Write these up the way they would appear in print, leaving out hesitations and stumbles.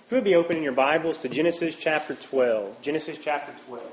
If you would be opening your Bibles to Genesis chapter 12. Genesis chapter 12.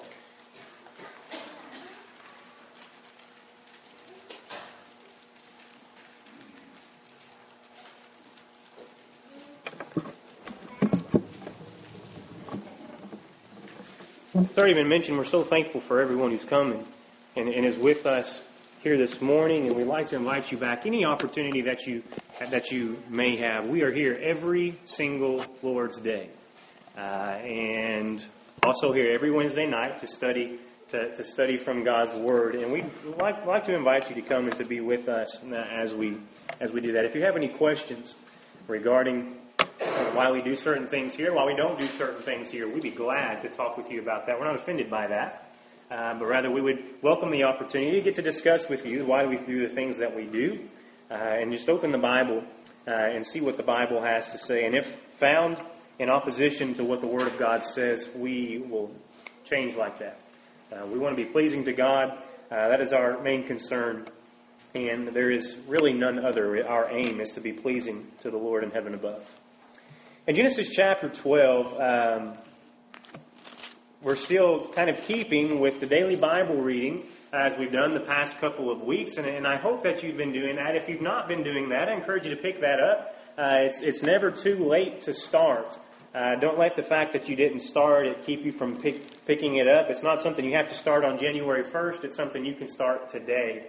It's already been mentioned, we're so thankful for everyone who's come and is with us here this morning, and we'd like to invite you back. Any opportunity that you may have, we are here every single Lord's Day, and also here every Wednesday night to study from God's Word. And we'd like to invite you to come and to be with us as we do that. If you have any questions regarding why we do certain things here, why we don't do certain things here, we'd be glad to talk with you about that. We're not offended by that, but rather we would welcome the opportunity to get to discuss with you why we do the things that we do, and just open the Bible and see what the Bible has to say. And if found in opposition to what the Word of God says, we will change like that. We want to be pleasing to God. That is our main concern, and there is really none other. Our aim is to be pleasing to the Lord in heaven above. In Genesis chapter 12, we're still kind of keeping with the daily Bible reading as we've done the past couple of weeks, and I hope that you've been doing that. If you've not been doing that, I encourage you to pick that up. It's never too late to start. Don't let the fact that you didn't start it keep you from picking it up. It's not something you have to start on January 1st. It's something you can start today.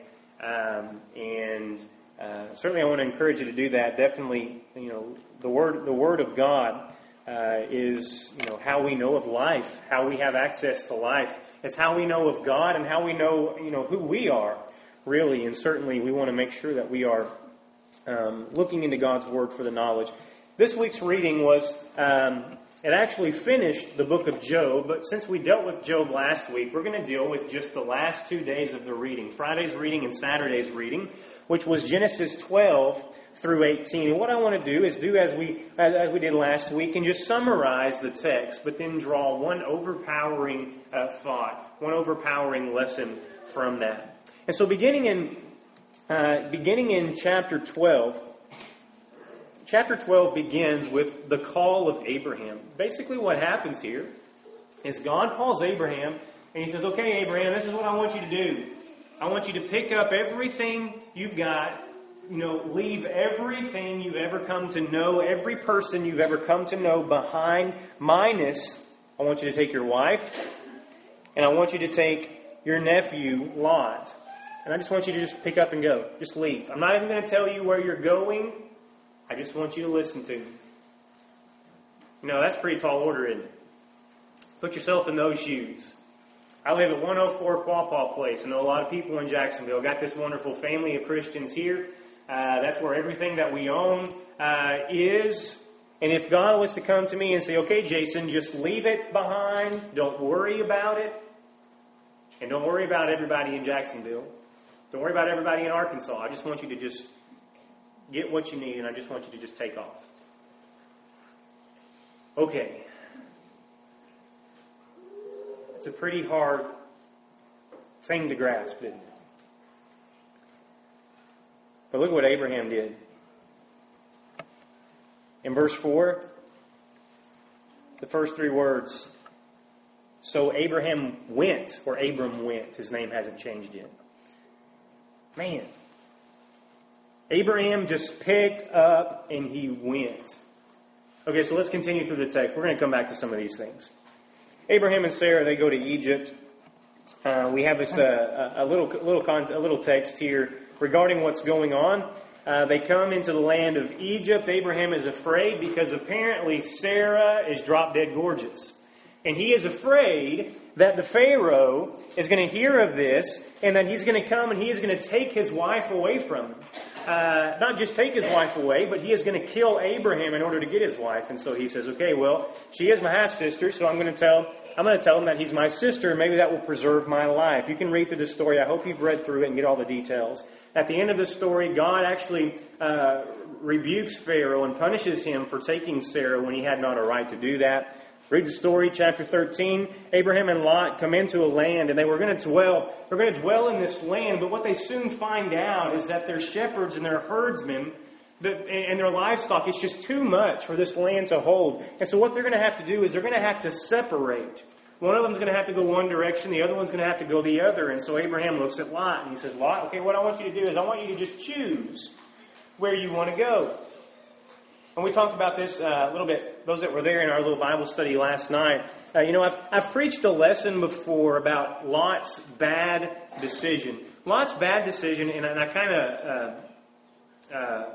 Certainly I want to encourage you to do that. Definitely, the Word of God is, how we know of life, how we have access to life. It's how we know of God and how we know, who we are, really. And certainly we want to make sure that we are looking into God's Word for the knowledge. This week's reading was, it actually finished the book of Job, but since we dealt with Job last week, we're going to deal with just the last 2 days of the reading, Friday's reading and Saturday's reading, which was Genesis 12 through 18. And what I want to do is do as we did last week and just summarize the text, but then draw one overpowering thought, one overpowering lesson from that. And so beginning in chapter 12, Chapter 12 begins with the call of Abraham. Basically what happens here is God calls Abraham and he says, okay, Abraham, this is what I want you to do. I want you to pick up everything you've got, leave everything you've ever come to know, every person you've ever come to know behind, minus, I want you to take your wife and I want you to take your nephew, Lot. And I just want you to just pick up and go. Just leave. I'm not even going to tell you where you're going. I just want you to listen to me. That's pretty tall order, isn't it? Put yourself in those shoes. I live at 104 Quapaw Place. I know a lot of people in Jacksonville. Got this wonderful family of Christians here. That's where everything that we own is. And if God was to come to me and say, okay, Jason, just leave it behind. Don't worry about it. And don't worry about everybody in Jacksonville. Don't worry about everybody in Arkansas. I just want you to just get what you need, and I just want you to just take off. Okay. It's a pretty hard thing to grasp, isn't it? But look what Abraham did. In verse 4, the first 3 words, so Abraham went, or Abram went. His name hasn't changed yet. Man. Abraham just picked up and he went. Okay, so let's continue through the text. We're going to come back to some of these things. Abraham and Sarah, they go to Egypt. We have this a little text here regarding what's going on. They come into the land of Egypt. Abraham is afraid because apparently Sarah is drop dead gorgeous. And he is afraid that the Pharaoh is going to hear of this and that he's going to come and he is going to take his wife away from him. Not just take his wife away, but he is going to kill Abraham in order to get his wife. And so he says, okay, well, she is my half-sister, so I'm going to tell him that he's my sister. Maybe that will preserve my life. You can read through the story. I hope you've read through it and get all the details. At the end of the story, God actually rebukes Pharaoh and punishes him for taking Sarah when he had not a right to do that. Read the story, chapter 13. Abraham and Lot come into a land, and they were going to dwell in this land. But what they soon find out is that their shepherds and their herdsmen and their livestock. It's just too much for this land to hold. And so what they're going to have to do is they're going to have to separate. One of them's going to have to go one direction. The other one's going to have to go the other. And so Abraham looks at Lot and he says, Lot, okay, what I want you to do is I want you to just choose where you want to go. And we talked about this a little bit, those that were there in our little Bible study last night. I've preached a lesson before about Lot's bad decision. Lot's bad decision, and I kind of,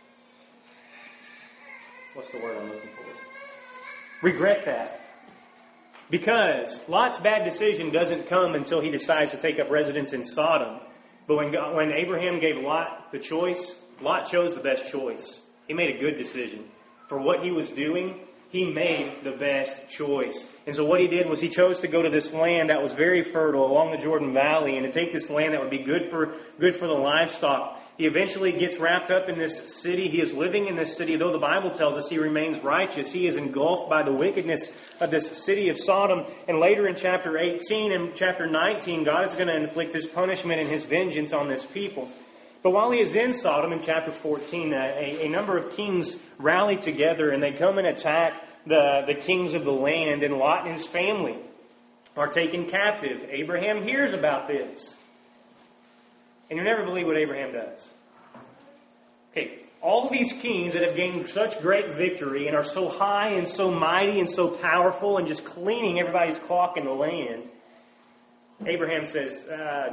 what's the word I'm looking for? Regret that. Because Lot's bad decision doesn't come until he decides to take up residence in Sodom. But when Abraham gave Lot the choice, Lot chose the best choice. He made a good decision. For what he was doing, he made the best choice. And so what he did was he chose to go to this land that was very fertile along the Jordan Valley and to take this land that would be good for the livestock. He eventually gets wrapped up in this city. He is living in this city. Though the Bible tells us he remains righteous, he is engulfed by the wickedness of this city of Sodom. And later in chapter 18 and chapter 19, God is going to inflict his punishment and his vengeance on this people. But while he is in Sodom in chapter 14, a number of kings rally together and they come and attack the kings of the land. And Lot and his family are taken captive. Abraham hears about this. And you'll never believe what Abraham does. Okay, all of these kings that have gained such great victory and are so high and so mighty and so powerful and just cleaning everybody's clock in the land, Abraham says,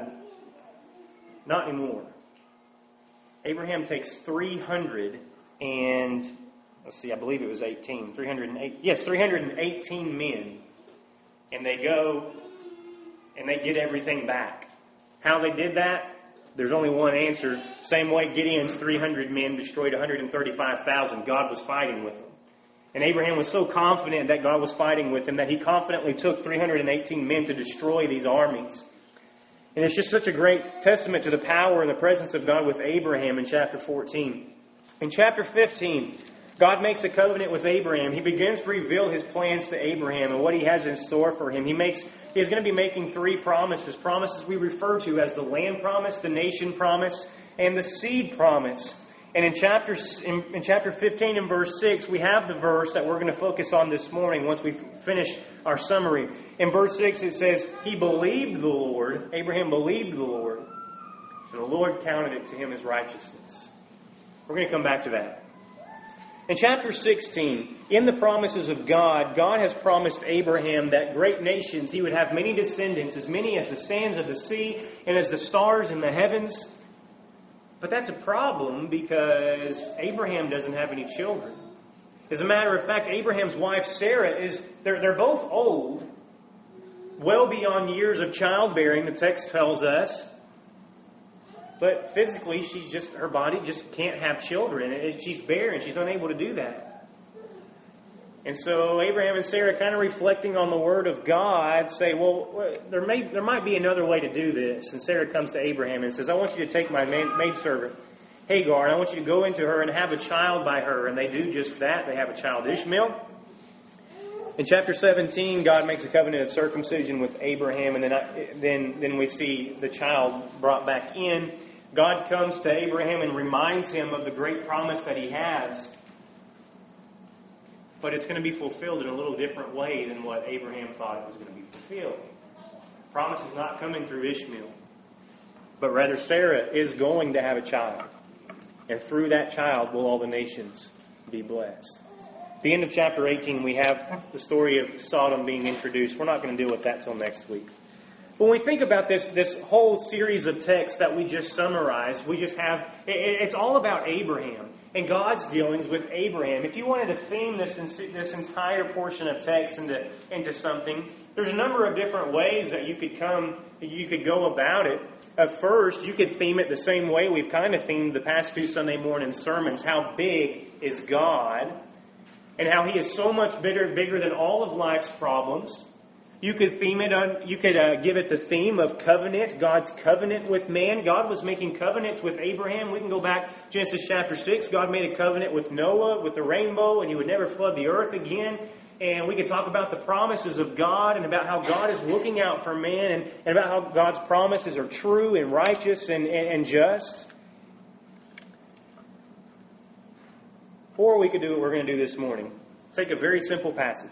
not anymore. Abraham takes 318 men, and they go and they get everything back. How they did that? There's only one answer. Same way Gideon's 300 men destroyed 135,000. God was fighting with them. And Abraham was so confident that God was fighting with him that he confidently took 318 men to destroy these armies. And it's just such a great testament to the power and the presence of God with Abraham in chapter 14. In chapter 15, God makes a covenant with Abraham. He begins to reveal his plans to Abraham and what he has in store for him. He's going to be making 3 promises. Promises we refer to as the land promise, the nation promise, and the seed promise. And in chapter 15 and verse 6, we have the verse that we're going to focus on this morning once we finish our summary. In verse 6 it says, he believed the Lord, Abraham believed the Lord, and the Lord counted it to him as righteousness. We're going to come back to that. In chapter 16, in the promises of God, God has promised Abraham that great nations, he would have many descendants, as many as the sands of the sea and as the stars in the heavens. But that's a problem because Abraham doesn't have any children. As a matter of fact, Abraham's wife Sarah they're both old, well beyond years of childbearing, the text tells us. But physically, her body just can't have children. She's barren. She's unable to do that. And so Abraham and Sarah, kind of reflecting on the word of God, say, well, there might be another way to do this. And Sarah comes to Abraham and says, I want you to take my maidservant, Hagar, and I want you to go into her and have a child by her. And they do just that. They have a child, Ishmael. In chapter 17, God makes a covenant of circumcision with Abraham, and then we see the child brought back in. God comes to Abraham and reminds him of the great promise that he has. But it's going to be fulfilled in a little different way than what Abraham thought it was going to be fulfilled. The promise is not coming through Ishmael, but rather Sarah is going to have a child. And through that child will all the nations be blessed. At the end of chapter 18, we have the story of Sodom being introduced. We're not going to deal with that till next week. When we think about this whole series of texts that we just summarized, we just have, it's all about Abraham and God's dealings with Abraham. If you wanted to theme this entire portion of text into something, there's a number of different ways that you could go about it. First, you could theme it the same way we've kind of themed the past 2 Sunday morning sermons. How big is God? And how He is so much bigger than all of life's problems. You could theme it on. You could give it the theme of covenant, God's covenant with man. God was making covenants with Abraham. We can go back to Genesis chapter 6. God made a covenant with Noah, with the rainbow, and He would never flood the earth again. And we could talk about the promises of God and about how God is looking out for man and about how God's promises are true and righteous and just. Or we could do what we're going to do this morning. Take a very simple passage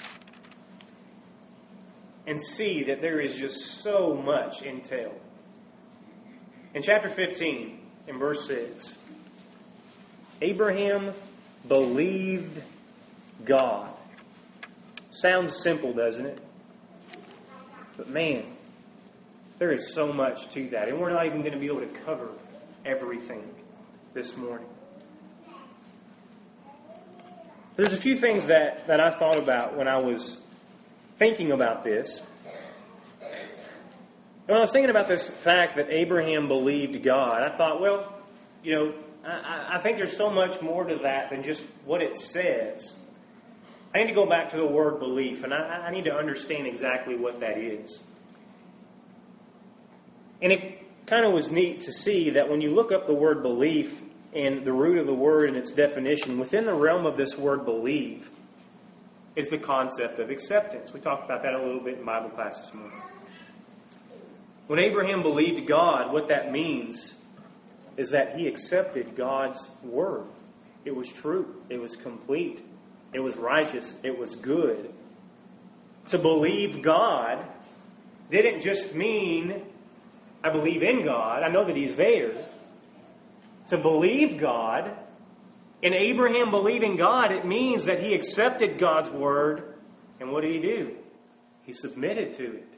and see that there is just so much entailed. In chapter 15, in verse 6, Abraham believed God. Sounds simple, doesn't it? But man, there is so much to that. And we're not even going to be able to cover everything this morning. There's a few things that I thought about when I was thinking about this. And when I was thinking about this fact that Abraham believed God, I thought, well, I think there's so much more to that than just what it says. I need to go back to the word belief, and I need to understand exactly what that is. And it kind of was neat to see that when you look up the word belief and the root of the word and its definition, within the realm of this word believe is the concept of acceptance. We talked about that a little bit in Bible class this morning. When Abraham believed God, what that means is that he accepted God's word. It was true. It was complete. It was righteous. It was good. To believe God didn't just mean I believe in God. I know that He's there. To believe God, in Abraham believing God, it means that he accepted God's word. And what did he do? He submitted to it.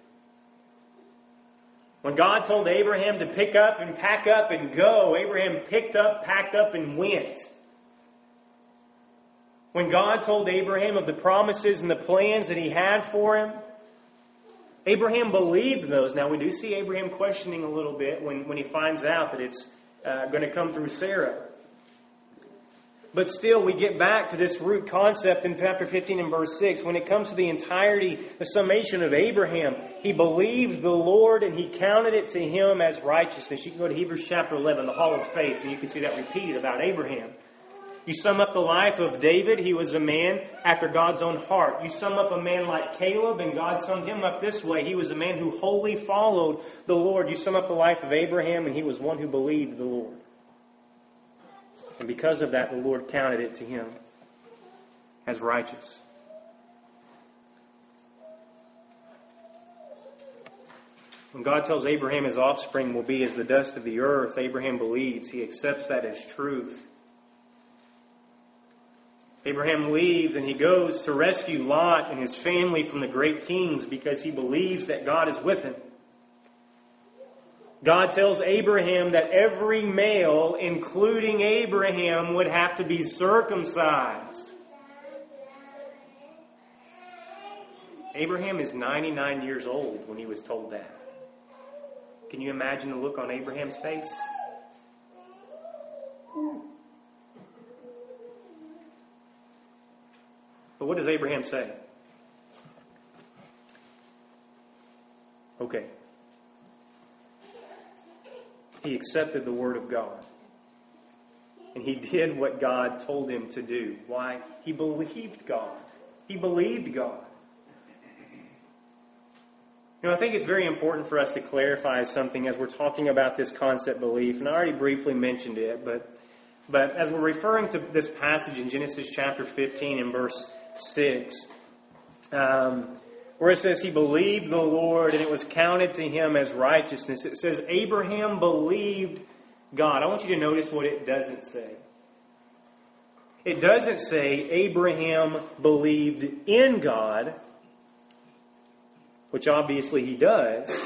When God told Abraham to pick up and pack up and go, Abraham picked up, packed up, and went. When God told Abraham of the promises and the plans that He had for him, Abraham believed those. Now, we do see Abraham questioning a little bit when he finds out that it's going to come through Sarah. But still, we get back to this root concept in chapter 15 and verse 6. When it comes to the entirety, the summation of Abraham, he believed the Lord and He counted it to him as righteousness. You can go to Hebrews chapter 11, the Hall of Faith, and you can see that repeated about Abraham. You sum up the life of David, he was a man after God's own heart. You sum up a man like Caleb, and God summed him up this way. He was a man who wholly followed the Lord. You sum up the life of Abraham, and he was one who believed the Lord. And because of that, the Lord counted it to him as righteous. When God tells Abraham his offspring will be as the dust of the earth, Abraham believes. He accepts that as truth. Abraham leaves and he goes to rescue Lot and his family from the great kings because he believes that God is with him. God tells Abraham that every male, including Abraham, would have to be circumcised. Abraham is 99 years old when he was told that. Can you imagine the look on Abraham's face? But what does Abraham say? Okay. He accepted the word of God. And he did what God told him to do. Why? He believed God. He believed God. I think it's very important for us to clarify something as we're talking about this concept belief. And I already briefly mentioned it, but as we're referring to this passage in Genesis chapter 15 and verse 6, where it says he believed the Lord and it was counted to him as righteousness. It says Abraham believed God. I want you to notice what it doesn't say. It doesn't say Abraham believed in God, which obviously he does.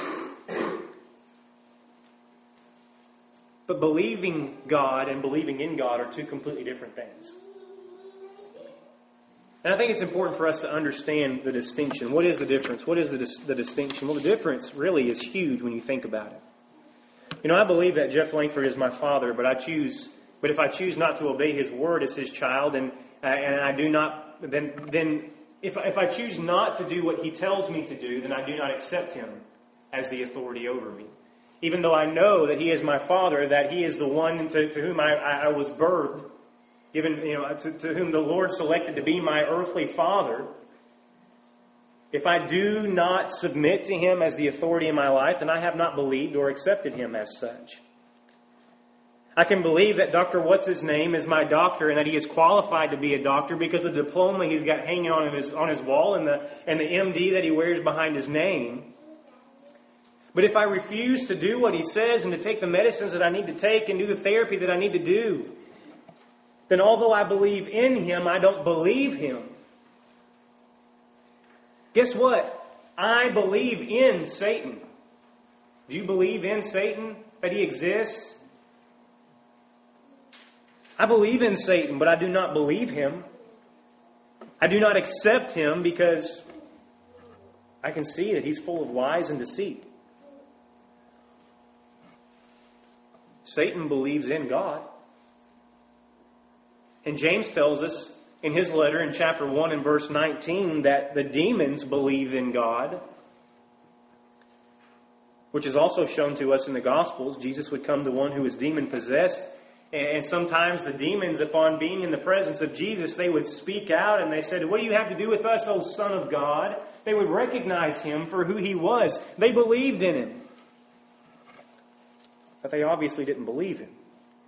But believing God and believing in God are two completely different things. And I think it's important for us to understand the distinction. What is the difference? What is the distinction? Well, the difference really is huge when you think about it. I believe that Jeff Langford is my father, but if I choose not to obey his word as his child, and I do not, then if I choose not to do what he tells me to do, then I do not accept him as the authority over me. Even though I know that he is my father, that he is the one to whom I was birthed, given, to whom the Lord selected to be my earthly father, if I do not submit to him as the authority in my life, then I have not believed or accepted him as such. I can believe that Dr. What's-His-Name is my doctor and that he is qualified to be a doctor because of the diploma he's got hanging on his wall and the MD that he wears behind his name. But if I refuse to do what he says and to take the medicines that I need to take and do the therapy that I need to do, then although I believe in him, I don't believe him. Guess what? I believe in Satan. Do you believe in Satan? That he exists? I believe in Satan, but I do not believe him. I do not accept him because I can see that he's full of lies and deceit. Satan believes in God. And James tells us in his letter in chapter 1 and verse 19 that the demons believe in God, which is also shown to us in the Gospels. Jesus would come to one who is demon-possessed, and sometimes the demons, upon being in the presence of Jesus, they would speak out and they said, "What do you have to do with us, O Son of God?" They would recognize him for who he was. They believed in him. But they obviously didn't believe him.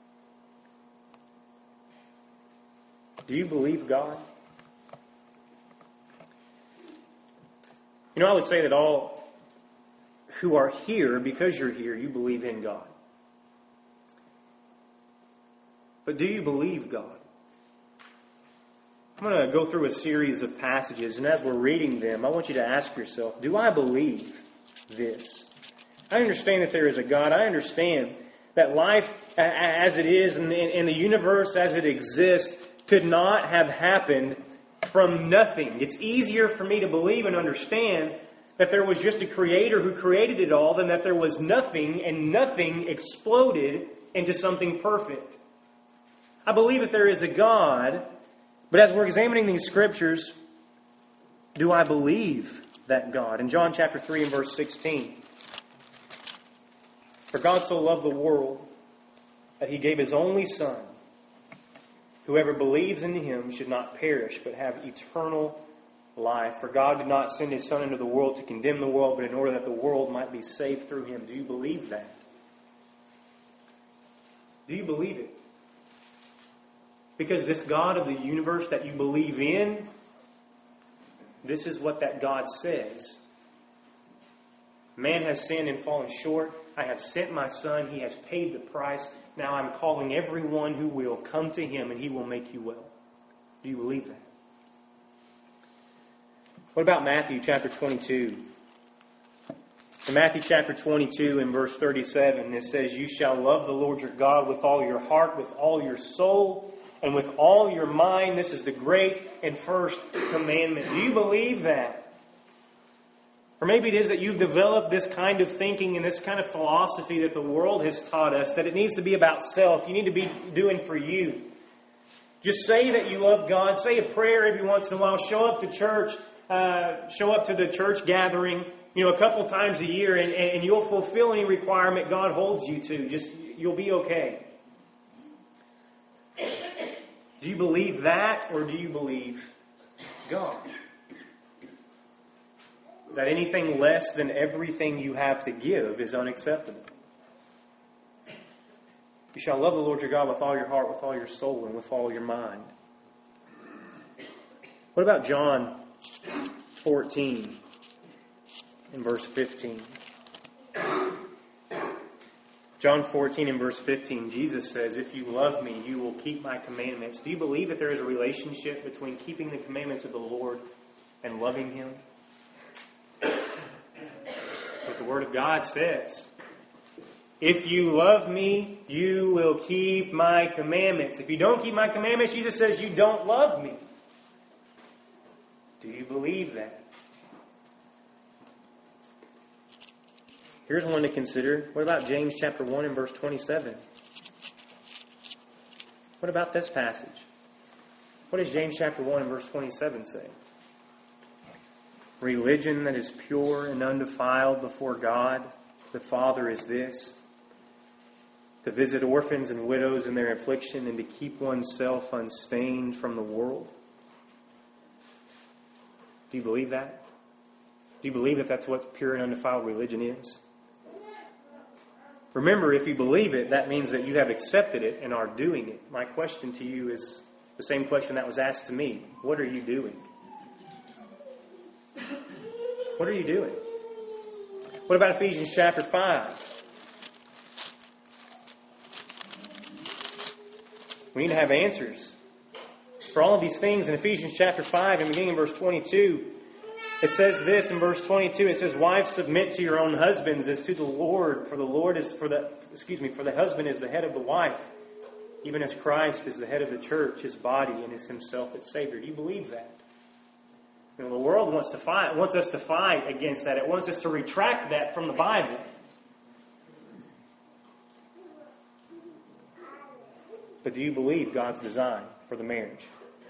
Do you believe God? I would say that all who are here, because you're here, you believe in God. But do you believe God? I'm going to go through a series of passages, and as we're reading them, I want you to ask yourself, do I believe this? I understand that there is a God. I understand that life as it is and the universe as it exists could not have happened from nothing. It's easier for me to believe and understand that there was just a creator who created it all than that there was nothing and nothing exploded into something perfect. I believe that there is a God, but as we're examining these scriptures, do I believe that God? In John chapter 3 and verse 16, "For God so loved the world that he gave his only Son. Whoever believes in him should not perish, but have eternal life. For God did not send his Son into the world to condemn the world, but in order that the world might be saved through him." Do you believe that? Do you believe it? Because this God of the universe that you believe in, this is what that God says. "Man has sinned and fallen short. I have sent my Son. He has paid the price. Now I'm calling everyone who will come to him, and he will make you well." Do you believe that? What about Matthew chapter 22? In Matthew chapter 22 and verse 37, it says, "You shall love the Lord your God with all your heart, with all your soul, and with all your mind. This is the great and first commandment." Do you believe that? Or maybe it is that you've developed this kind of thinking and this kind of philosophy that the world has taught us, that it needs to be about self. You need to be doing for you. Just say that you love God. Say a prayer every once in a while. Show up to church. Show up to the church gathering, a couple times a year, and you'll fulfill any requirement God holds you to. You'll be okay. Do you believe that, or do you believe God? That anything less than everything you have to give is unacceptable. "You shall love the Lord your God with all your heart, with all your soul, and with all your mind." What about John 14 and verse 15? John 14 and verse 15, Jesus says, "If you love me, you will keep my commandments." Do you believe that there is a relationship between keeping the commandments of the Lord and loving him? What the Word of God says. "If you love me, you will keep my commandments." If you don't keep my commandments, Jesus says, you don't love me. Do you believe that? Here's one to consider. What about James chapter 1 and verse 27? What about this passage? What does James chapter 1 and verse 27 say? "Religion that is pure and undefiled before God the Father is this, to visit orphans and widows in their affliction and to keep oneself unstained from the world." Do you believe that? Do you believe that that's what pure and undefiled religion is? Remember, if you believe it, that means that you have accepted it and are doing it. My question to you is the same question that was asked to me. What are you doing? What are you doing? What about Ephesians chapter 5? We need to have answers for all of these things. In Ephesians chapter 5 and beginning in verse 22, it says this in verse 22. It says, "Wives, submit to your own husbands as to the Lord, for the husband is the head of the wife, even as Christ is the head of the church, his body, and is himself its Savior." Do you believe that? You know, the world wants us to fight against that. It wants us to retract that from the Bible. But do you believe God's design for the marriage?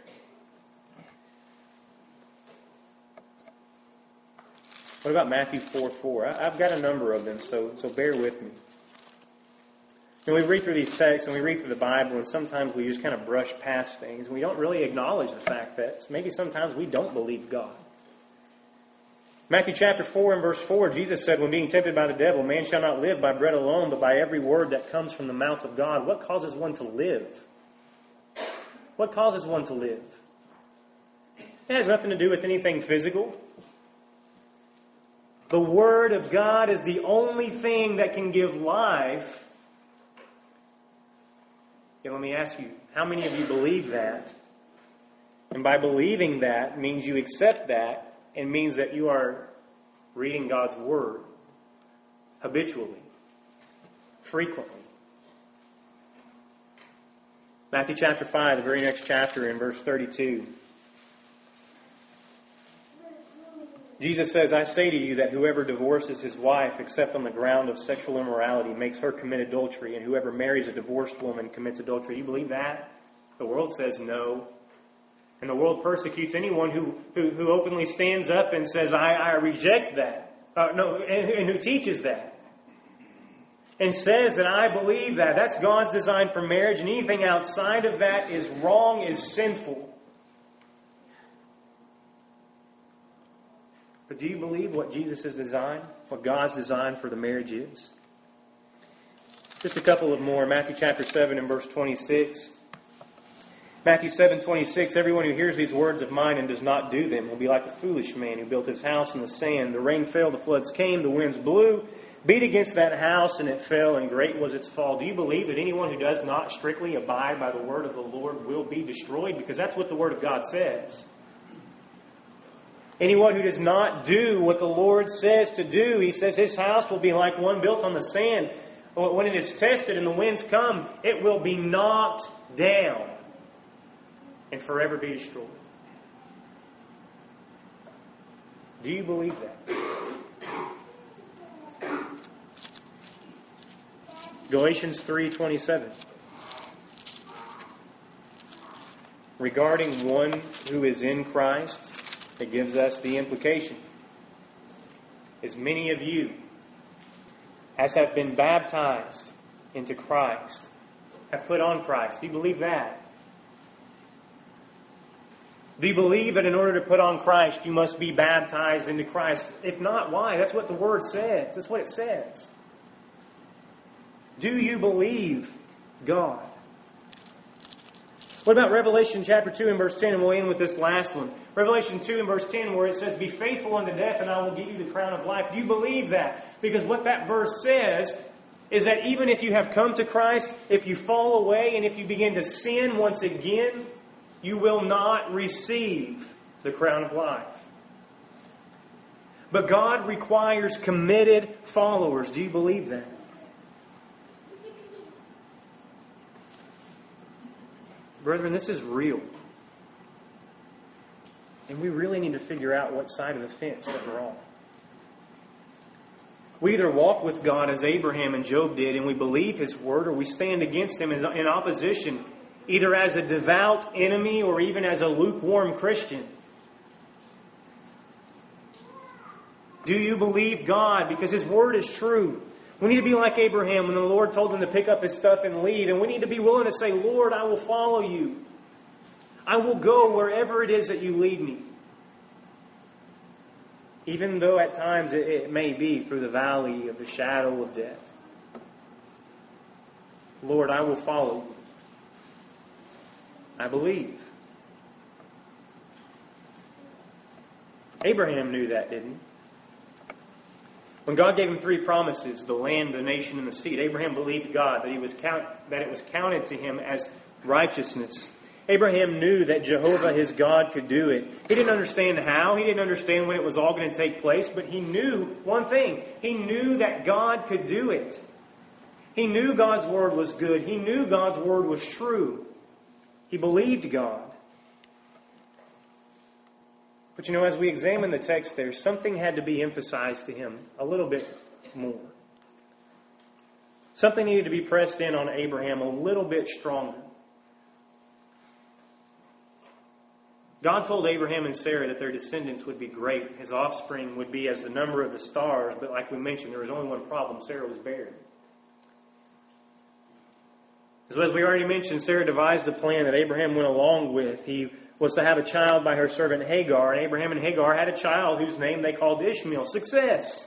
What about Matthew 4:4? I've got a number of them, so bear with me. And we read through these texts and we read through the Bible, and sometimes we just kind of brush past things. And we don't really acknowledge the fact that maybe sometimes we don't believe God. Matthew chapter 4 and verse 4, Jesus said, when being tempted by the devil, "Man shall not live by bread alone, but by every word that comes from the mouth of God." What causes one to live? What causes one to live? It has nothing to do with anything physical. The Word of God is the only thing that can give life. And let me ask you, how many of you believe that? And by believing that means you accept that, and means that you are reading God's Word habitually, frequently. Matthew chapter 5, the very next chapter in verse 32. Jesus says, "I say to you that whoever divorces his wife except on the ground of sexual immorality makes her commit adultery, and whoever marries a divorced woman commits adultery." You believe that? The world says no. And the world persecutes anyone who openly stands up and says, I reject that. And who teaches that. And says that I believe that. That's God's design for marriage, and anything outside of that is wrong, is sinful. But do you believe what Jesus has designed? What God's design for the marriage is? Just a couple of more. Matthew chapter 7 and verse 26. Matthew 7:26, "Everyone who hears these words of mine and does not do them will be like a foolish man who built his house on the sand. The rain fell, the floods came, the winds blew, beat against that house, and it fell, and great was its fall." Do you believe that anyone who does not strictly abide by the word of the Lord will be destroyed? Because that's what the Word of God says. Anyone who does not do what the Lord says to do, He says his house will be like one built on the sand. When it is tested and the winds come, it will be knocked down and forever be destroyed. Do you believe that? Galatians 3:27. Regarding one who is in Christ, it gives us the implication. "As many of you as have been baptized into Christ have put on Christ." Do you believe that? Do you believe that in order to put on Christ, you must be baptized into Christ? If not, why? That's what the Word says. That's what it says. Do you believe God? What about Revelation chapter 2 and verse 10? And we'll end with this last one. Revelation 2 and verse 10, where it says, "Be faithful unto death, and I will give you the crown of life." Do you believe that? Because what that verse says is that even if you have come to Christ, if you fall away, and if you begin to sin once again, you will not receive the crown of life. But God requires committed followers. Do you believe that? Brethren, this is real. And we really need to figure out what side of the fence that we're on. We either walk with God as Abraham and Job did, and we believe His word, or we stand against Him in opposition, either as a devout enemy or even as a lukewarm Christian. Do you believe God? Because His word is true. We need to be like Abraham when the Lord told him to pick up his stuff and leave. And we need to be willing to say, "Lord, I will follow you. I will go wherever it is that you lead me." Even though at times it may be through the valley of the shadow of death. Lord, I will follow you. I believe. Abraham knew that, didn't he? When God gave him 3 promises, the land, the nation, and the seed, Abraham believed God, that it was counted to him as righteousness. Abraham knew that Jehovah, his God, could do it. He didn't understand how. He didn't understand when it was all going to take place. But he knew one thing. He knew that God could do it. He knew God's word was good. He knew God's word was true. He believed God. But as we examine the text there, something had to be emphasized to him a little bit more. Something needed to be pressed in on Abraham a little bit stronger. God told Abraham and Sarah that their descendants would be great. His offspring would be as the number of the stars. But like we mentioned, there was only one problem. Sarah was barren. So as we already mentioned, Sarah devised a plan that Abraham went along with. He was to have a child by her servant Hagar. And Abraham and Hagar had a child whose name they called Ishmael. Success!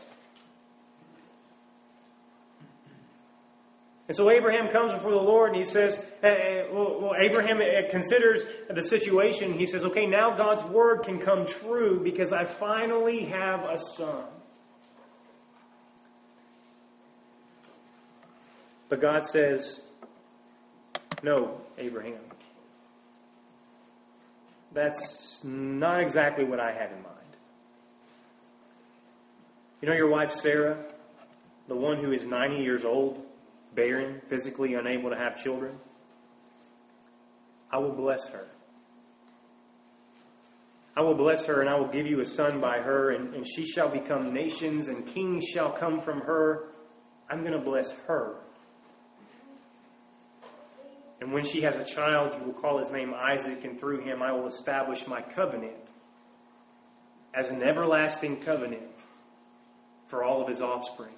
And so Abraham comes before the Lord and he says, Abraham considers the situation. He says, okay, now God's word can come true because I finally have a son. But God says, no, Abraham. That's not exactly what I had in mind. Your wife Sarah, the one who is 90 years old, barren, physically unable to have children, I will bless her. I will bless her, and I will give you a son by her, and she shall become nations, and kings shall come from her. I'm going to bless her. And when she has a child, you will call his name Isaac, and through him I will establish my covenant as an everlasting covenant for all of his offspring.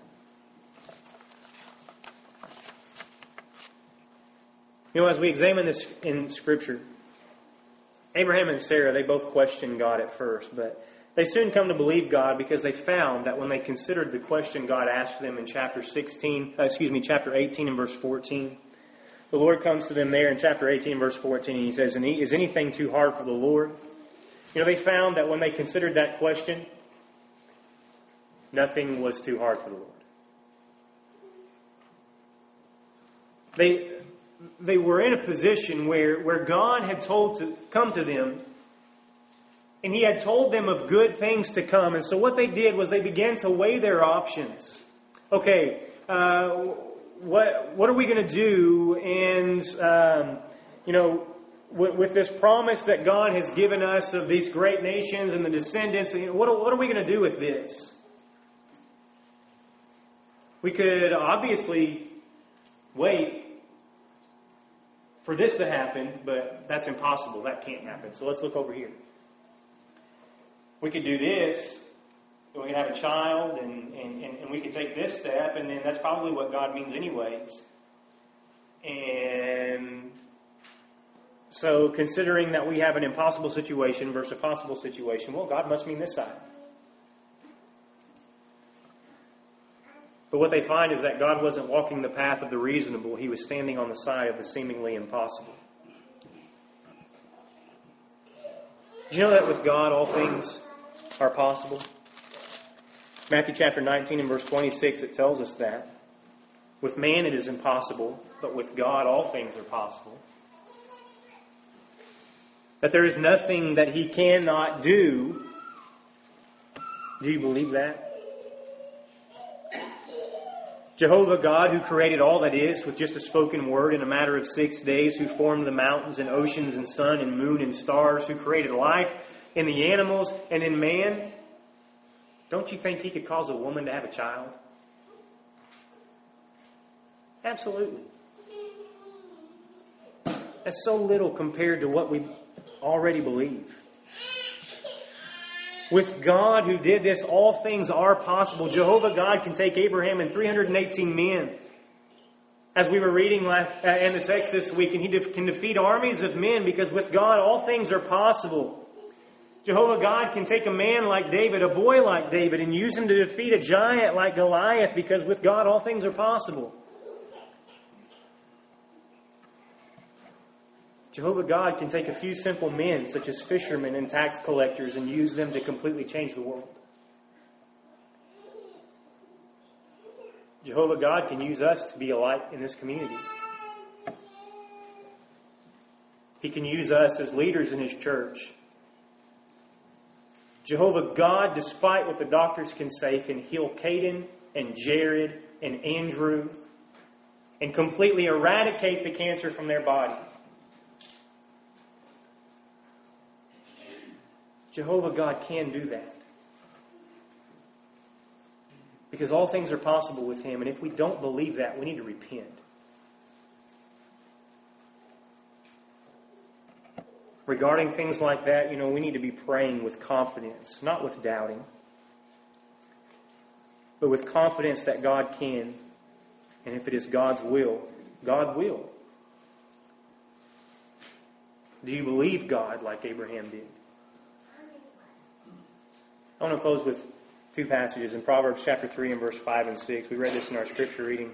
As we examine this in Scripture, Abraham and Sarah, they both questioned God at first, but they soon come to believe God because they found that when they considered the question God asked them in chapter 18 and verse 14, the Lord comes to them there in chapter 18 verse 14, and He says, is anything too hard for the Lord? They found that when they considered that question, nothing was too hard for the Lord. They were in a position where God had come to them, and He had told them of good things to come. And so what they did was they began to weigh their options. Okay, what are we going to do? And with this promise that God has given us of these great nations and the descendants, what are we going to do with this? We could obviously wait for this to happen, but that's impossible. That can't happen. So let's look over here. We could do this. We could have a child, and we could take this step, and then that's probably what God means anyways. And so considering that we have an impossible situation versus a possible situation, well, God must mean this side. But what they find is that God wasn't walking the path of the reasonable. He was standing on the side of the seemingly impossible. Did you know that with God all things are possible? Matthew chapter 19 and verse 26, it tells us that. With man it is impossible, but with God all things are possible. That there is nothing that He cannot do. Do you believe that? Jehovah God, who created all that is with just a spoken word in a matter of 6 days, who formed the mountains and oceans and sun and moon and stars, who created life in the animals and in man, don't you think He could cause a woman to have a child? Absolutely. That's so little compared to what we already believe. With God who did this, all things are possible. Jehovah God can take Abraham and 318 men. As we were reading in the text this week, and He can defeat armies of men because with God all things are possible. Jehovah God can take a man like David, a boy like David, and use him to defeat a giant like Goliath because with God all things are possible. Jehovah God can take a few simple men, such as fishermen and tax collectors, and use them to completely change the world. Jehovah God can use us to be a light in this community. He can use us as leaders in His church. Jehovah God, despite what the doctors can say, can heal Caden and Jared and Andrew and completely eradicate the cancer from their body. Jehovah God can do that. Because all things are possible with Him. And if we don't believe that, we need to repent. Regarding things like that, we need to be praying with confidence, not with doubting. But with confidence that God can. And if it is God's will, God will. Do you believe God like Abraham did? I want to close with two passages in Proverbs chapter 3 and verse 5 and 6. We read this in our scripture reading.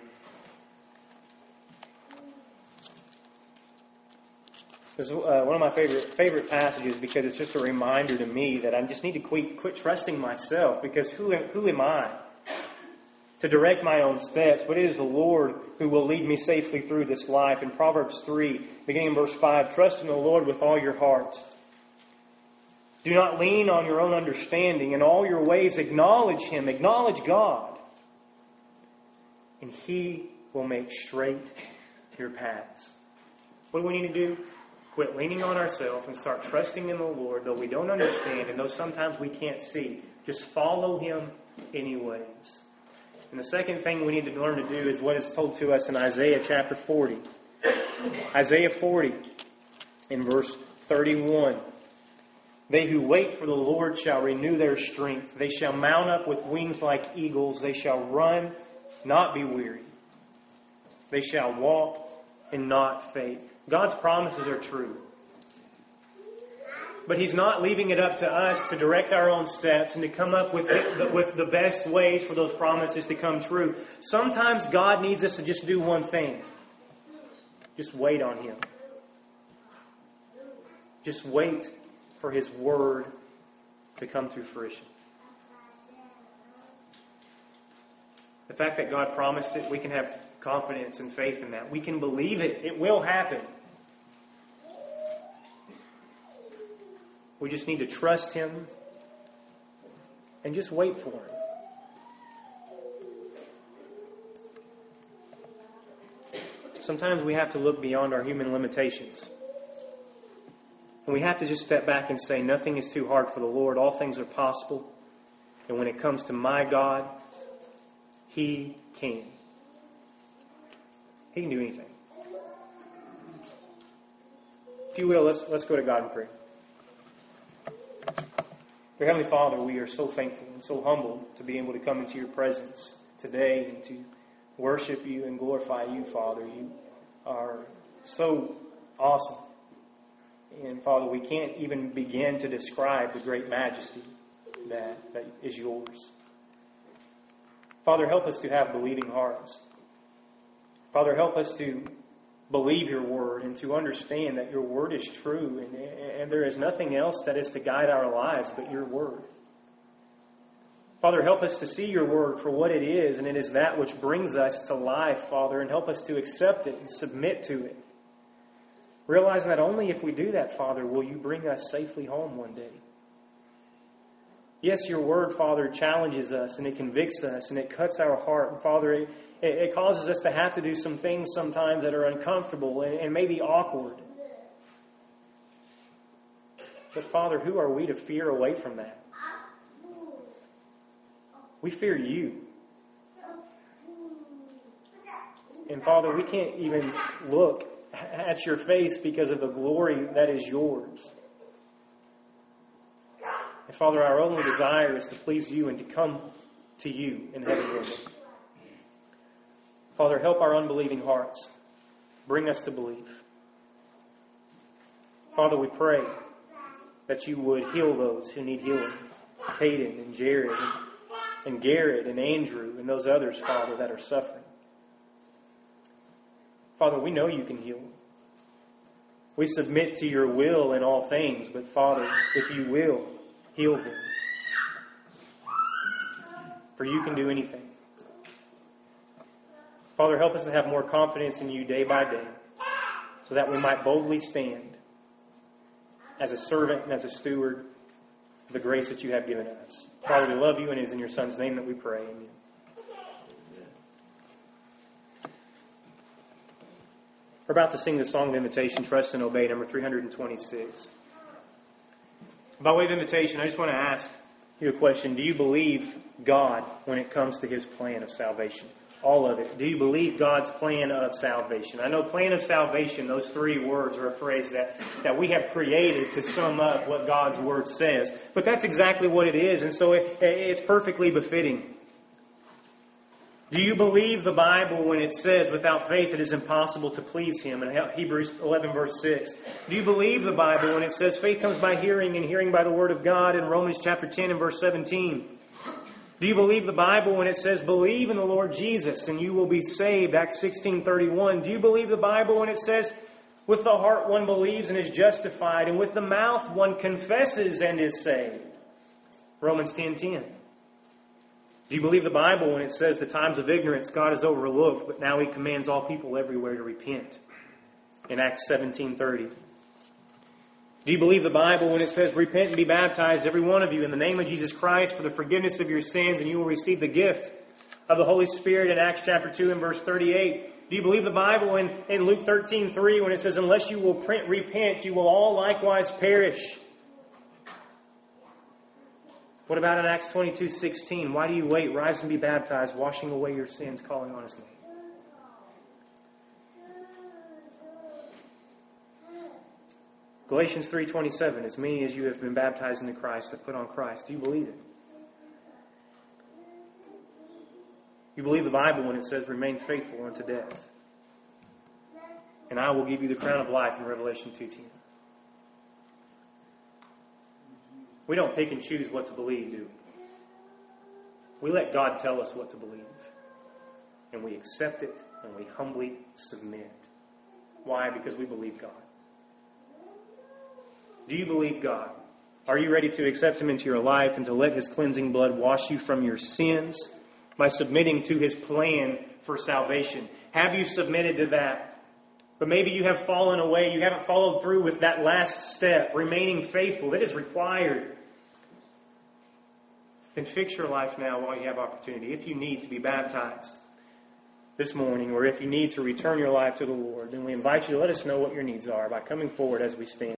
This is one of my favorite passages because it's just a reminder to me that I just need to quit trusting myself, because who am I to direct my own steps? But it is the Lord who will lead me safely through this life. In Proverbs 3, beginning in verse 5, trust in the Lord with all your heart. Do not lean on your own understanding. In all your ways acknowledge Him. Acknowledge God. And He will make straight your paths. What do we need to do? Quit leaning on ourselves and start trusting in the Lord, though we don't understand and though sometimes we can't see. Just follow Him anyways. And the second thing we need to learn to do is what is told to us in Isaiah chapter 40. Isaiah 40 in verse 31. They who wait for the Lord shall renew their strength. They shall mount up with wings like eagles. They shall run, not be weary. They shall walk and not faint. God's promises are true. But He's not leaving it up to us to direct our own steps and to come up with the best ways for those promises to come true. Sometimes God needs us to just do one thing. Just wait on Him. Just wait for His Word to come to fruition. The fact that God promised it, we can have confidence and faith in that. We can believe it. It will happen. We just need to trust Him and just wait for Him. Sometimes we have to look beyond our human limitations. And we have to just step back and say, nothing is too hard for the Lord. All things are possible. And when it comes to my God, He can. He can do anything. If you will, let's go to God and pray. Dear Heavenly Father, we are so thankful and so humbled to be able to come into Your presence today and to worship You and glorify You, Father. You are so awesome. And Father, we can't even begin to describe the great majesty that is Yours. Father, help us to have believing hearts. Father, help us to believe Your Word and to understand that Your Word is true and there is nothing else that is to guide our lives but Your Word. Father, help us to see Your Word for what it is, and it is that which brings us to life, Father, and help us to accept it and submit to it. Realizing that only if we do that, Father, will You bring us safely home one day. Yes, Your Word, Father, challenges us and it convicts us and it cuts our heart. And Father, it causes us to have to do some things sometimes that are uncomfortable and maybe awkward. But Father, who are we to fear away from that? We fear You. And Father, we can't even look at Your face because of the glory that is Yours. And Father, our only desire is to please You and to come to You in heaven. Father, help our unbelieving hearts. Bring us to believe. Father, we pray that You would heal those who need healing. Hayden and Jared and Garrett and Andrew and those others, Father, that are suffering. Father, we know You can heal. We submit to your will in all things, but Father, if you will, heal them. For you can do anything. Father, help us to have more confidence in you day by day, so that we might boldly stand as a servant and as a steward of the grace that you have given us. Father, we love you, and it is in your Son's name that we pray. Amen. We're about to sing the song of invitation, Trust and Obey, number 326. By way of invitation, I just want to ask you a question. Do you believe God when it comes to His plan of salvation? All of it. Do you believe God's plan of salvation? I know plan of salvation, those three words are a phrase that we have created to sum up what God's Word says. But that's exactly what it is, and so it's perfectly befitting. Do you believe the Bible when it says, without faith it is impossible to please Him? In Hebrews 11 verse 6. Do you believe the Bible when it says, faith comes by hearing and hearing by the Word of God? In Romans chapter 10 and verse 17. Do you believe the Bible when it says, believe in the Lord Jesus and you will be saved? Acts 16:31. Do you believe the Bible when it says, with the heart one believes and is justified, and with the mouth one confesses and is saved? Romans 10:10. Do you believe the Bible when it says the times of ignorance God has overlooked, but now He commands all people everywhere to repent? In Acts 17:30. Do you believe the Bible when it says, repent and be baptized, every one of you, in the name of Jesus Christ for the forgiveness of your sins, and you will receive the gift of the Holy Spirit? In Acts chapter 2 and verse 38. Do you believe the Bible in Luke 13:3 when it says, unless you will repent, you will all likewise perish? What about in Acts 22:16? Why do you wait? Rise and be baptized, washing away your sins, calling on His name. Galatians 3:27, as many as you have been baptized into Christ have put on Christ. Do you believe it? You believe the Bible when it says, remain faithful unto death, and I will give you the crown of life in Revelation 2:10. We don't pick and choose what to believe, do we? We let God tell us what to believe. And we accept it and we humbly submit. Why? Because we believe God. Do you believe God? Are you ready to accept Him into your life and to let His cleansing blood wash you from your sins by submitting to His plan for salvation? Have you submitted to that? But maybe you have fallen away. You haven't followed through with that last step, remaining faithful. That is required. Then fix your life now while you have opportunity. If you need to be baptized this morning, or if you need to return your life to the Lord, then we invite you to let us know what your needs are by coming forward as we stand.